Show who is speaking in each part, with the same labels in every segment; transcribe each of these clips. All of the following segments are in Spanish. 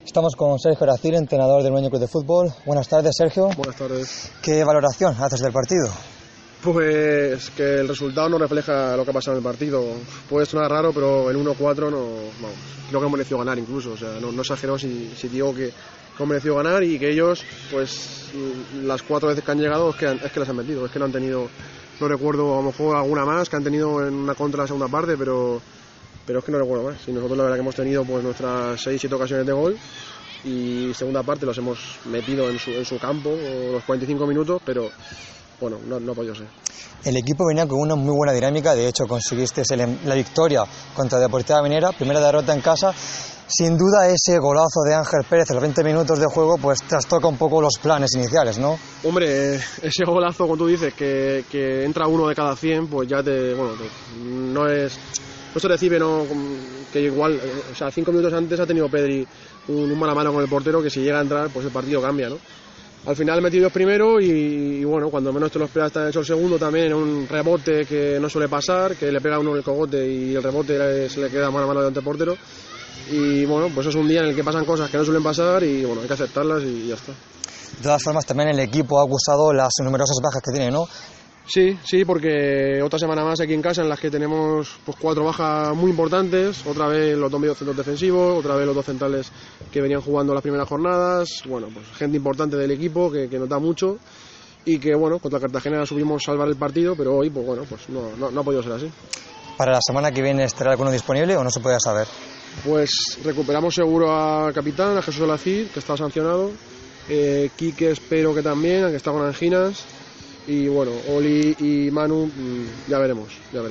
Speaker 1: Estamos con Sergio Aracil, entrenador del Nueño Club de Fútbol. Buenas tardes, Sergio.
Speaker 2: Buenas tardes.
Speaker 1: ¿Qué valoración haces del partido?
Speaker 2: Pues que el resultado no refleja lo que ha pasado en el partido. Puede sonar raro, pero el 1-4 no, vamos, creo que han merecido ganar incluso. O sea, no exagero si digo que han merecido ganar y que ellos, pues las 4 veces que han llegado es que las han metido. Es que no han tenido, no recuerdo, a lo mejor alguna más que han tenido en una contra la segunda parte, pero es que no recuerdo más. Y nosotros la verdad que hemos tenido pues nuestras 6-7 ocasiones de gol y segunda parte los hemos metido en su campo los 45 minutos, pero bueno, no ha podido ser.
Speaker 1: El equipo venía con una muy buena dinámica, de hecho conseguiste la victoria contra Deportiva Minera, primera derrota en casa. Sin duda ese golazo de Ángel Pérez en los 20 minutos de juego pues trastoca un poco los planes iniciales, ¿no?
Speaker 2: Hombre, ese golazo, como tú dices, que entra uno de cada 100, pues ya no se recibe, ¿no? Que igual, o sea, 5 minutos antes ha tenido Pedri un mano a mano con el portero que si llega a entrar, pues el partido cambia, ¿no? Al final metido el primero y bueno, cuando menos te lo esperas está hecho el segundo también en un rebote que no suele pasar, que le pega uno en el cogote y el rebote se le queda mano a mano delante del portero. Y bueno, pues es un día en el que pasan cosas que no suelen pasar y bueno, hay que aceptarlas y ya está.
Speaker 1: De todas formas, también el equipo ha acusado las numerosas bajas que tiene, ¿no?
Speaker 2: Sí, porque otra semana más aquí en casa en las que tenemos pues 4 bajas muy importantes, otra vez los 2 mediocentros defensivos, otra vez los 2 centrales que venían jugando las primeras jornadas, bueno, pues gente importante del equipo que nos da mucho y que bueno, contra Cartagena subimos salvar el partido, pero hoy pues bueno, pues no ha podido ser así.
Speaker 1: ¿Para la semana que viene estará alguno disponible o no se puede saber?
Speaker 2: Pues recuperamos seguro al capitán, a Jesús Olacid, que está sancionado, Quique espero que también, que está con anginas. Y bueno, Oli y Manu, ya veremos.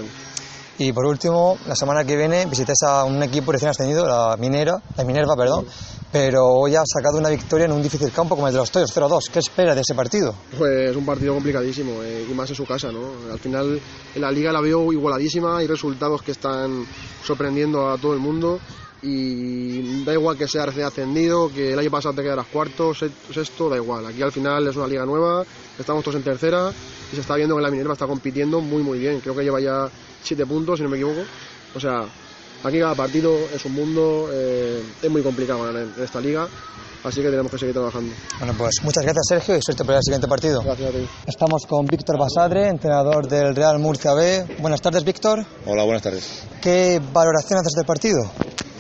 Speaker 1: Y por último, la semana que viene visitáis a un equipo recién ascendido, la Minerva, pero hoy ha sacado una victoria en un difícil campo como el de los Toyos, 0-2. ¿Qué espera de ese partido?
Speaker 2: Pues un partido complicadísimo, y más en su casa, ¿no? Al final en la liga la veo igualadísima, hay resultados que están sorprendiendo a todo el mundo. Y da igual que sea recién ascendido, que el año pasado te quedaras cuarto, sexto, da igual. Aquí al final es una liga nueva, estamos todos en tercera y se está viendo que la Minerva está compitiendo muy bien. Creo que lleva ya 7 puntos, si no me equivoco. O sea, aquí cada partido es un mundo, es muy complicado ganar en esta liga, así que tenemos que seguir trabajando.
Speaker 1: Bueno, pues muchas gracias, Sergio, y suerte para el siguiente partido.
Speaker 2: Gracias a ti.
Speaker 1: Estamos con Víctor Basadre, entrenador del Real Murcia B. Buenas tardes, Víctor.
Speaker 3: Hola, buenas tardes.
Speaker 1: ¿Qué valoración haces del partido?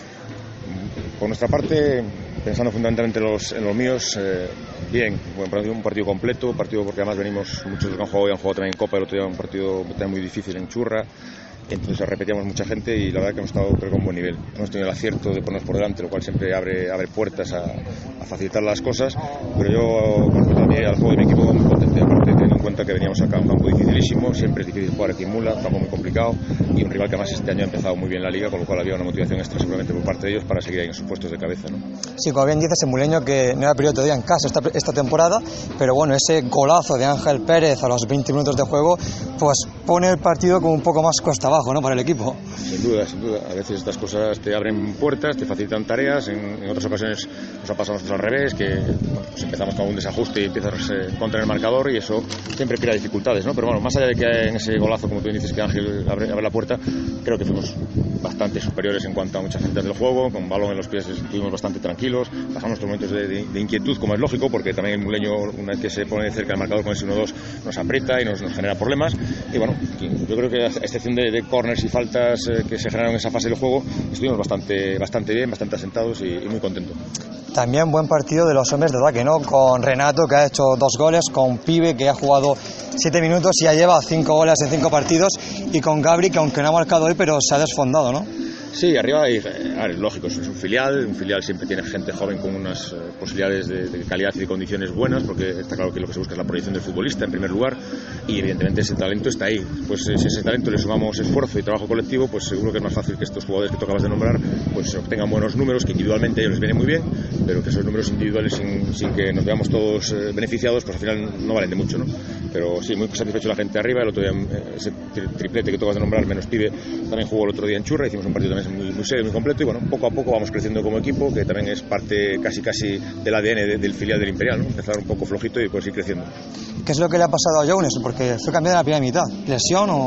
Speaker 3: Por nuestra parte, pensando fundamentalmente en los míos, bien, un partido completo, un partido porque además venimos, muchos que han jugado también en Copa, el otro día un partido también muy difícil en Churra, entonces repetíamos mucha gente y la verdad que hemos estado creo, con buen nivel. Hemos tenido el acierto de ponernos por delante, lo cual siempre abre puertas a facilitar las cosas, pero yo, con respecto al juego de mi equipo, muy contento, aparte teniendo en cuenta que veníamos acá a un campo dificilísimo, siempre es difícil jugar aquí en Mula, un campo muy complicado y un rival que además este año ha empezado muy bien la liga, con lo cual había una motivación extra seguramente por parte de ellos para seguir ahí en sus puestos de cabeza, ¿no?
Speaker 1: Sí, como bien dices, el Muleño que no ha perdido todavía en casa esta temporada, pero bueno, ese golazo de Ángel Pérez a los 20 minutos de juego, pues pone el partido como un poco más cuesta abajo, ¿no?, para el equipo. Sin
Speaker 3: duda. A veces estas cosas te abren puertas, te facilitan tareas, en otras ocasiones nos ha pasado a nosotros al revés, que bueno, pues empezamos con un desajuste y empiezas contra el marcador y eso siempre crea dificultades, ¿no? Pero bueno, más allá de que en ese golazo, como tú dices, que Ángel abre la puerta, creo que fuimos bastante superiores en cuanto a muchas facetas del juego, con balón en los pies estuvimos bastante tranquilos, pasamos nuestros momentos de inquietud, como es lógico, porque también el Muleño, una vez que se pone cerca del marcador con ese 1-2, nos aprieta y nos genera problemas, y bueno, yo creo que a excepción de córners y faltas que se generaron en esa fase del juego, estuvimos bastante bien, bastante asentados y muy contentos.
Speaker 1: También buen partido de los hombres de ataque, ¿no? Con Renato, que ha hecho 2 goles, con Pibe, que ha jugado 7 minutos y ya lleva 5 goles en 5 partidos, y con Gabri, que aunque no ha marcado hoy, pero se ha desfondado, ¿no?
Speaker 3: Sí, arriba es lógico, es un filial siempre tiene gente joven con unas posibilidades de calidad y de condiciones buenas, porque está claro que lo que se busca es la proyección del futbolista en primer lugar, y evidentemente ese talento está ahí. Pues si a ese talento le sumamos esfuerzo y trabajo colectivo, pues seguro que es más fácil que estos jugadores que tú acabas de nombrar pues obtengan buenos números, que individualmente a ellos les vienen muy bien, pero que esos números individuales sin que nos veamos todos beneficiados, pues al final no valen de mucho, ¿no? Pero sí, muy satisfecho la gente arriba. El otro día ese triplete que tú acabas de nombrar, menos Pibe, también jugó el otro día en Churra, hicimos un partido también muy serio, muy completo, y bueno, poco a poco vamos creciendo como equipo, que también es parte casi del ADN del filial del Imperial, ¿no? Empezar un poco flojito y pues ir creciendo.
Speaker 1: ¿Qué es lo que le ha pasado a Jones? Porque fue cambiado en la primera mitad. ¿Lesión o...?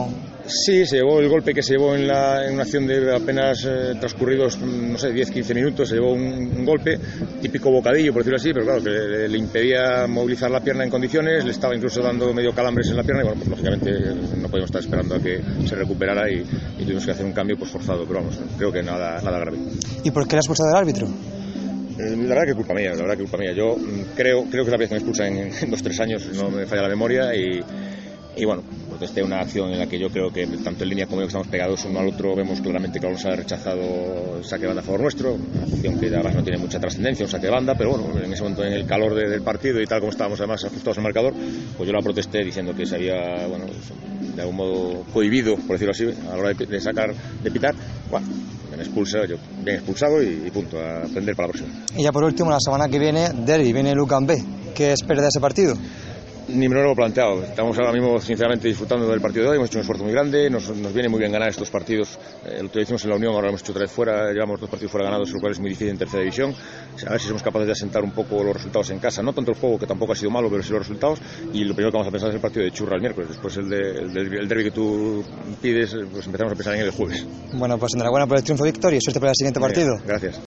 Speaker 3: Sí, se llevó el golpe que se llevó en una acción de apenas transcurridos, no sé, 10-15 minutos, se llevó un golpe, típico bocadillo, por decirlo así, pero claro, que le impedía movilizar la pierna en condiciones, le estaba incluso dando medio calambres en la pierna y bueno, pues lógicamente no podíamos estar esperando a que se recuperara y tuvimos que hacer un cambio pues forzado, pero vamos, creo que nada grave.
Speaker 1: ¿Y por qué le ha expulsado el árbitro?
Speaker 3: La verdad que culpa mía, yo creo que es la vez que me expulsan en 2-3 años, no me falla la memoria y bueno, protesté una acción en la que yo creo que tanto en línea como yo que estamos pegados uno al otro, vemos claramente que Alonso ha rechazado el saque de banda a favor nuestro, una acción que además no tiene mucha trascendencia, un saque de banda, pero bueno, en ese momento en el calor del partido y tal como estábamos además ajustados al marcador, pues yo la protesté diciendo que se había, bueno, de algún modo cohibido, por decirlo así, a la hora de pitar, bueno, me expulsa, yo bien expulsado y punto, a aprender para la próxima.
Speaker 1: Y ya por último, la semana que viene, derbi, viene Lucan B. ¿Qué espera de ese partido?
Speaker 3: Ni me lo he planteado. Estamos ahora mismo sinceramente disfrutando del partido de hoy, hemos hecho un esfuerzo muy grande, nos viene muy bien ganar estos partidos, lo que hicimos en la Unión, ahora lo hemos hecho otra vez fuera, llevamos 2 partidos fuera ganados, lo cual es muy difícil en tercera división, a ver si somos capaces de asentar un poco los resultados en casa, no tanto el juego que tampoco ha sido malo, pero sí los resultados, y lo primero que vamos a pensar es el partido de Churra el miércoles, después el derbi que tú pides, pues empezamos a pensar en el jueves.
Speaker 1: Bueno, pues enhorabuena por el triunfo, Víctor, y suerte para el siguiente partido.
Speaker 3: Gracias.